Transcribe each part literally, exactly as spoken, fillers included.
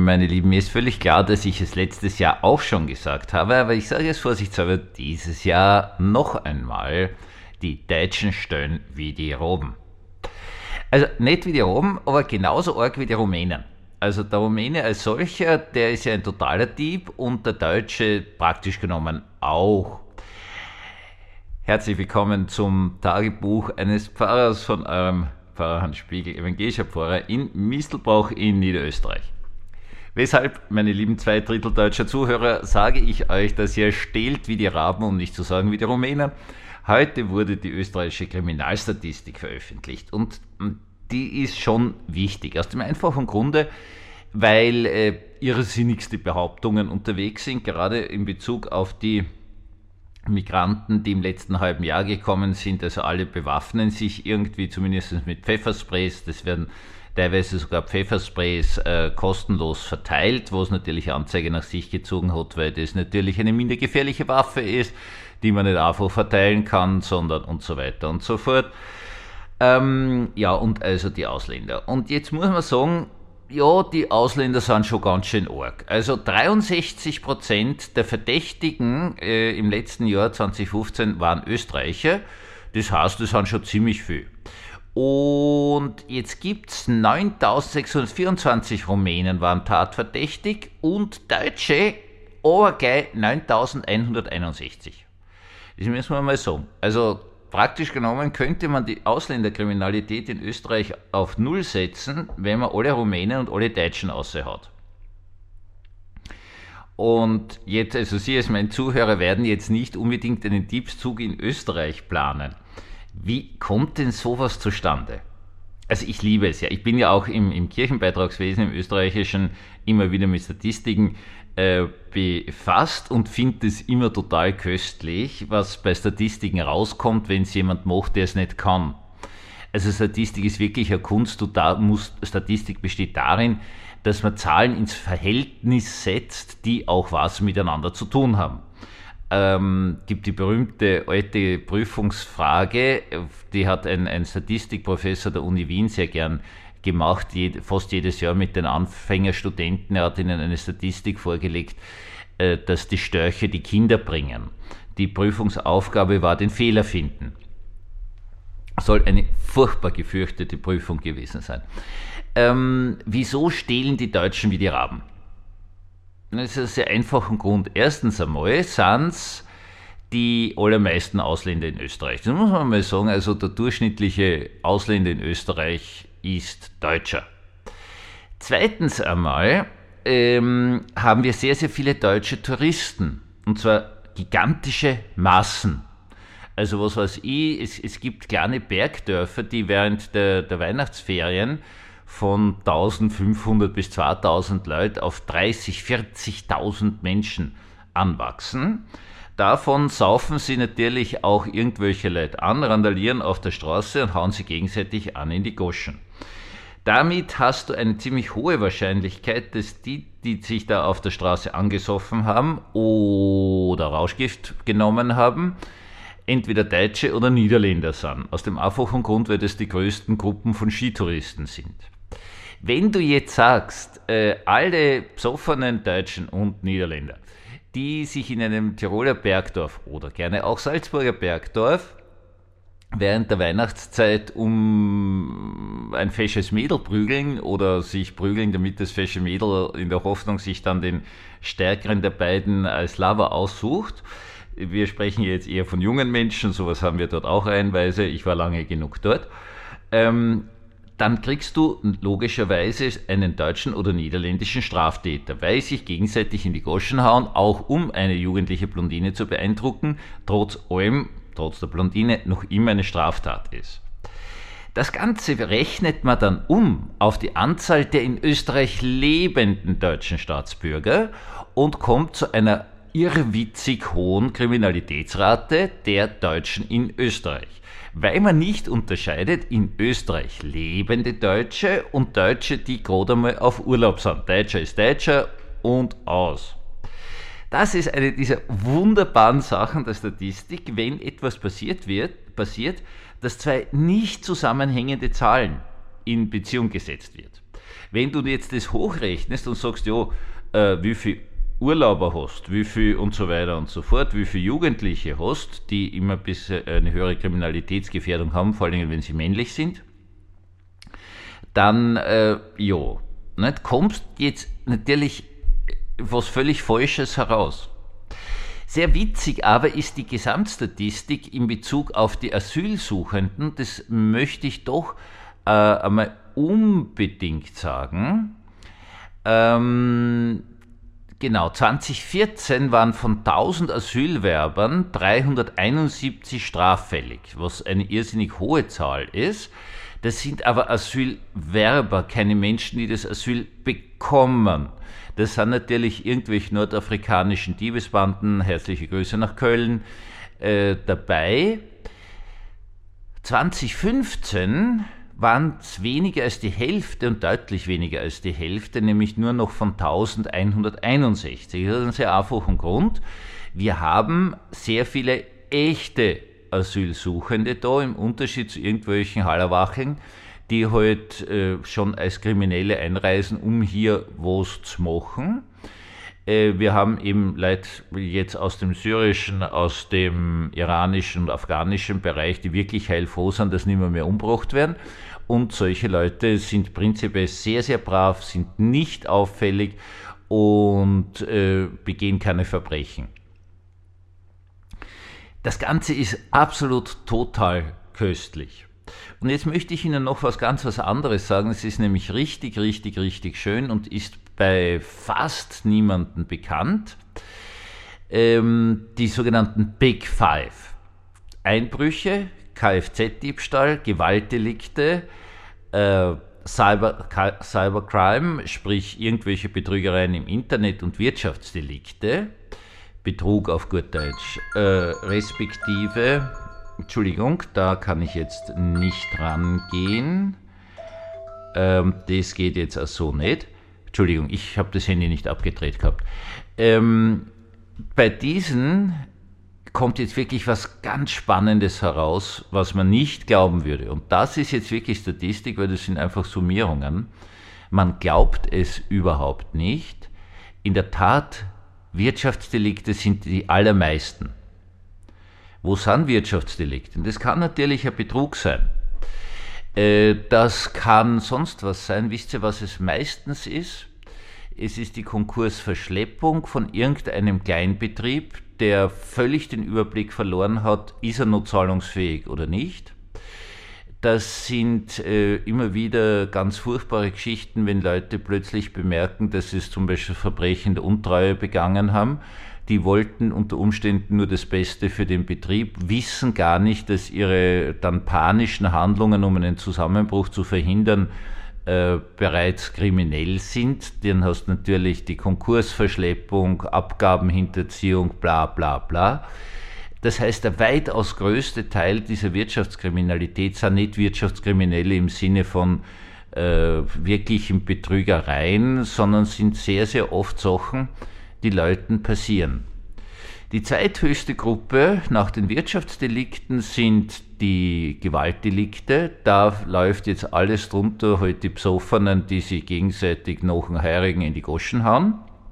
meine Lieben, mir ist völlig klar, dass ich es letztes Jahr auch schon gesagt habe, aber ich sage es vorsichtshalber dieses Jahr noch einmal, die Deutschen stellen wie die Roben. Also nicht wie die Roben, aber genauso arg wie die Rumänen. Also der Rumäne als solcher, der ist ja ein totaler Dieb und der Deutsche praktisch genommen auch. Herzlich willkommen zum Tagebuch eines Pfarrers von eurem Pfarrer Hans Spiegel, evangelischer Pfarrer in Mistelbach in Niederösterreich. Weshalb, meine lieben zwei Drittel deutscher Zuhörer, sage ich euch, dass ihr stehlt wie die Raben, um nicht zu sagen wie die Rumänen. Heute wurde die österreichische Kriminalstatistik veröffentlicht und die ist schon wichtig, aus dem einfachen Grunde, weil äh, irrsinnigste Behauptungen unterwegs sind, gerade in Bezug auf die Migranten, die im letzten halben Jahr gekommen sind. Also alle bewaffnen sich irgendwie, zumindest mit Pfeffersprays. Das werden teilweise sogar Pfeffersprays äh, kostenlos verteilt, wo es natürlich Anzeige nach sich gezogen hat, weil das natürlich eine minder gefährliche Waffe ist, die man nicht einfach verteilen kann, sondern und so weiter und so fort. Ähm, ja, und also die Ausländer. Und jetzt muss man sagen, ja, die Ausländer sind schon ganz schön arg. Also dreiundsechzig Prozent der Verdächtigen äh, im letzten Jahr zwanzig fünfzehn waren Österreicher. Das heißt, das sind schon ziemlich viel. Und jetzt gibt es neuntausendsechshundertvierundzwanzig Rumänen waren tatverdächtig und Deutsche aber gleich neuntausendeinhunderteinundsechzig. Das müssen wir mal sagen. Also praktisch genommen könnte man die Ausländerkriminalität in Österreich auf Null setzen, wenn man alle Rumänen und alle Deutschen raushaut. Und jetzt, also Sie als mein Zuhörer werden jetzt nicht unbedingt einen Diebszug in Österreich planen. Wie kommt denn sowas zustande? Also ich liebe es ja. Ich bin ja auch im, im Kirchenbeitragswesen, im Österreichischen, immer wieder mit Statistiken äh, befasst und finde es immer total köstlich, was bei Statistiken rauskommt, wenn es jemand macht, der es nicht kann. Also Statistik ist wirklich eine Kunst. Du da musst, Statistik besteht darin, dass man Zahlen ins Verhältnis setzt, die auch was miteinander zu tun haben. Ähm, gibt die berühmte alte Prüfungsfrage, die hat ein, ein Statistikprofessor der Uni Wien sehr gern gemacht, jed, fast jedes Jahr mit den Anfängerstudenten. Er hat ihnen eine Statistik vorgelegt, äh, dass die Störche die Kinder bringen. Die Prüfungsaufgabe war den Fehler finden. Soll eine furchtbar gefürchtete Prüfung gewesen sein. Ähm, wieso stehlen die Deutschen wie die Raben? Das ist ein sehr einfacher Grund. Erstens einmal sind es die allermeisten Ausländer in Österreich. Das muss man mal sagen, also der durchschnittliche Ausländer in Österreich ist Deutscher. Zweitens einmal ähm, haben wir sehr, sehr viele deutsche Touristen. Und zwar gigantische Massen. Also was weiß ich, es, es gibt kleine Bergdörfer, die während der, der Weihnachtsferien von eintausendfünfhundert bis zweitausend Leute auf dreißig, vierzigtausend Menschen anwachsen. Davon saufen sie natürlich auch irgendwelche Leute an, randalieren auf der Straße und hauen sie gegenseitig an in die Goschen. Damit hast du eine ziemlich hohe Wahrscheinlichkeit, dass die, die sich da auf der Straße angesoffen haben oder Rauschgift genommen haben, entweder Deutsche oder Niederländer sind. Aus dem einfachen Grund, weil das die größten Gruppen von Skitouristen sind. Wenn du jetzt sagst, äh, alle besoffenen Deutschen und Niederländer, die sich in einem Tiroler Bergdorf oder gerne auch Salzburger Bergdorf während der Weihnachtszeit um ein fesches Mädel prügeln oder sich prügeln, damit das fesche Mädel in der Hoffnung sich dann den stärkeren der beiden als Lover aussucht. Wir sprechen jetzt eher von jungen Menschen, sowas haben wir dort auch reihenweise, ich war lange genug dort. Ähm, dann kriegst du logischerweise einen deutschen oder niederländischen Straftäter, weil sie sich gegenseitig in die Goschen hauen, auch um eine jugendliche Blondine zu beeindrucken, trotz allem, trotz der Blondine, noch immer eine Straftat ist. Das Ganze rechnet man dann um auf die Anzahl der in Österreich lebenden deutschen Staatsbürger und kommt zu einer irrwitzig hohen Kriminalitätsrate der Deutschen in Österreich. Weil man nicht unterscheidet in Österreich lebende Deutsche und Deutsche, die gerade einmal auf Urlaub sind. Deutscher ist Deutscher und aus. Das ist eine dieser wunderbaren Sachen der Statistik, wenn etwas passiert wird, passiert, dass zwei nicht zusammenhängende Zahlen in Beziehung gesetzt wird. Wenn du jetzt das hochrechnest und sagst, ja, äh, wie viel Urlauber hast, wie viel und so weiter und so fort, wie viele Jugendliche hast, die immer ein bisschen eine höhere Kriminalitätsgefährdung haben, vor allem wenn sie männlich sind, dann, äh, ja, nicht, kommst jetzt natürlich was völlig Falsches heraus. Sehr witzig aber ist die Gesamtstatistik in Bezug auf die Asylsuchenden, das möchte ich doch äh, einmal unbedingt sagen. Ähm, genau, zwanzig vierzehn waren von tausend Asylwerbern dreihunderteinundsiebzig straffällig, was eine irrsinnig hohe Zahl ist. Das sind aber Asylwerber, keine Menschen, die das Asyl bekommen. Das sind natürlich irgendwelche nordafrikanischen Diebesbanden, herzliche Grüße nach Köln, äh, dabei. zwanzig fünfzehn waren es weniger als die Hälfte und deutlich weniger als die Hälfte, nämlich nur noch von eintausendeinhunderteinundsechzig. Das ist einen sehr einfachen Grund. Wir haben sehr viele echte Asylsuchende da, im Unterschied zu irgendwelchen Hallerwaching, die halt äh, schon als Kriminelle einreisen, um hier was zu machen. Äh, wir haben eben Leute jetzt aus dem syrischen, aus dem iranischen und afghanischen Bereich, die wirklich heilfroh sind, dass nicht mehr, mehr umgebracht werden. Und solche Leute sind prinzipiell sehr, sehr brav, sind nicht auffällig und äh, begehen keine Verbrechen. Das Ganze ist absolut total köstlich. Und jetzt möchte ich Ihnen noch was ganz was anderes sagen. Es ist nämlich richtig, richtig, richtig schön und ist bei fast niemandem bekannt. Ähm, die sogenannten Big Five. Einbrüche, Kfz-Diebstahl, Gewaltdelikte, äh, Cyber, Cybercrime, sprich irgendwelche Betrügereien im Internet und Wirtschaftsdelikte, Betrug auf gut Deutsch, äh, respektive, Entschuldigung, da kann ich jetzt nicht rangehen, ähm, das geht jetzt auch so nicht, Entschuldigung, ich habe das Handy nicht abgedreht gehabt. Ähm, bei diesen kommt jetzt wirklich was ganz Spannendes heraus, was man nicht glauben würde. Und das ist jetzt wirklich Statistik, weil das sind einfach Summierungen. Man glaubt es überhaupt nicht. In der Tat, Wirtschaftsdelikte sind die allermeisten. Wo sind Wirtschaftsdelikte? Das kann natürlich ein Betrug sein. Das kann sonst was sein. Wisst ihr, was es meistens ist? Es ist die Konkursverschleppung von irgendeinem Kleinbetrieb, der völlig den Überblick verloren hat, ist er noch zahlungsfähig oder nicht. Das sind äh, immer wieder ganz furchtbare Geschichten, wenn Leute plötzlich bemerken, dass sie zum Beispiel Verbrechen der Untreue begangen haben. Die wollten unter Umständen nur das Beste für den Betrieb, wissen gar nicht, dass ihre dann panischen Handlungen, um einen Zusammenbruch zu verhindern, äh, bereits kriminell sind. Dann hast du natürlich die Konkursverschleppung, Abgabenhinterziehung, bla bla bla. Das heißt, der weitaus größte Teil dieser Wirtschaftskriminalität sind nicht Wirtschaftskriminelle im Sinne von äh, wirklichen Betrügereien, sondern sind sehr, sehr oft Sachen, die Leuten passieren. Die zweithöchste Gruppe nach den Wirtschaftsdelikten sind die Gewaltdelikte. Da läuft jetzt alles drunter, halt die Psoffenen, die sich gegenseitig nach dem Heurigen in die Goschen hauen.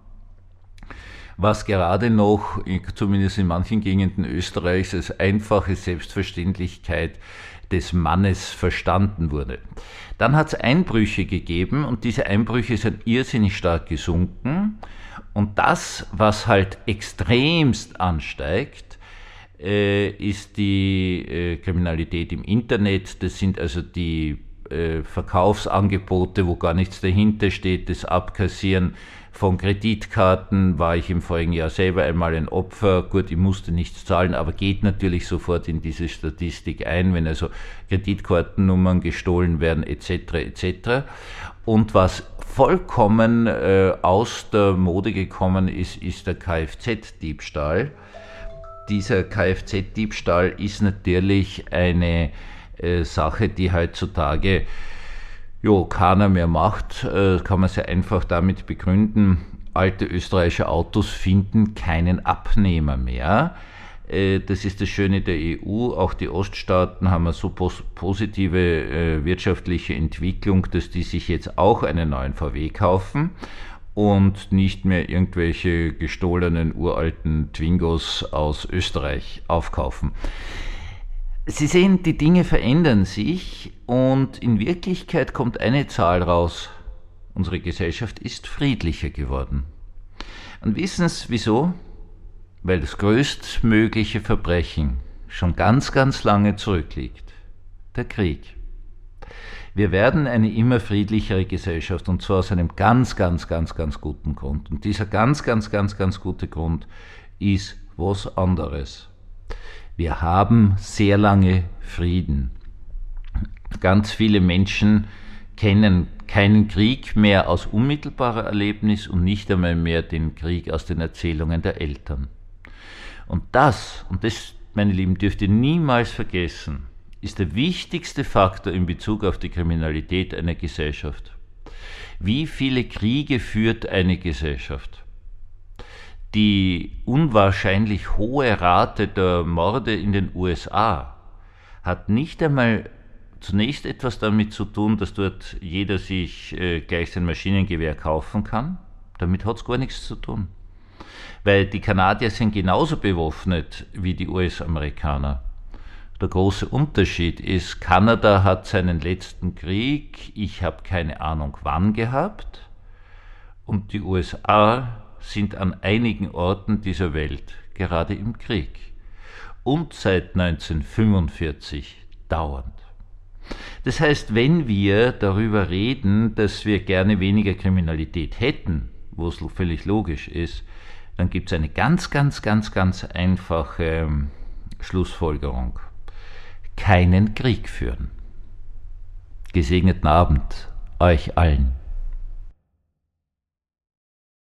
Was gerade noch, zumindest in manchen Gegenden Österreichs, als einfache Selbstverständlichkeit des Mannes verstanden wurde. Dann hat es Einbrüche gegeben und diese Einbrüche sind irrsinnig stark gesunken. Und das, was halt extremst ansteigt, äh, ist die äh, Kriminalität im Internet. Das sind also die äh, Verkaufsangebote, wo gar nichts dahinter steht, das Abkassieren von Kreditkarten. War ich im vorigen Jahr selber einmal ein Opfer. Gut, ich musste nichts zahlen, aber geht natürlich sofort in diese Statistik ein, wenn also Kreditkartennummern gestohlen werden, et cetera et cetera. Und was vollkommen äh, aus der Mode gekommen ist, ist der Kfz-Diebstahl. Dieser Kfz-Diebstahl ist natürlich eine äh, Sache, die heutzutage jo, keiner mehr macht. Äh, kann man sehr einfach damit begründen, alte österreichische Autos finden keinen Abnehmer mehr. Das ist das Schöne der E U. Auch die Oststaaten haben eine so pos- positive äh, wirtschaftliche Entwicklung, dass die sich jetzt auch einen neuen V W kaufen und nicht mehr irgendwelche gestohlenen uralten Twingos aus Österreich aufkaufen. Sie sehen, die Dinge verändern sich und in Wirklichkeit kommt eine Zahl raus. Unsere Gesellschaft ist friedlicher geworden. Und wissen Sie wieso? Weil das größtmögliche Verbrechen schon ganz, ganz lange zurückliegt. Der Krieg. Wir werden eine immer friedlichere Gesellschaft und zwar aus einem ganz, ganz, ganz, ganz guten Grund. Und dieser ganz, ganz, ganz, ganz gute Grund ist was anderes. Wir haben sehr lange Frieden. Ganz viele Menschen kennen keinen Krieg mehr aus unmittelbarer Erlebnis und nicht einmal mehr den Krieg aus den Erzählungen der Eltern. Und das, und das, meine Lieben, dürft ihr niemals vergessen, ist der wichtigste Faktor in Bezug auf die Kriminalität einer Gesellschaft. Wie viele Kriege führt eine Gesellschaft? Die unwahrscheinlich hohe Rate der Morde in den U S A hat nicht einmal zunächst etwas damit zu tun, dass dort jeder sich äh, gleich sein Maschinengewehr kaufen kann. Damit hat es gar nichts zu tun. Weil die Kanadier sind genauso bewaffnet wie die U S-Amerikaner. Der große Unterschied ist, Kanada hat seinen letzten Krieg, ich habe keine Ahnung wann gehabt, und die U S A sind an einigen Orten dieser Welt gerade im Krieg. Und seit neunzehnhundertfünfundvierzig dauernd. Das heißt, wenn wir darüber reden, dass wir gerne weniger Kriminalität hätten, wo es völlig logisch ist, dann gibt es eine ganz, ganz, ganz, ganz einfache Schlussfolgerung. Keinen Krieg führen. Gesegneten Abend euch allen.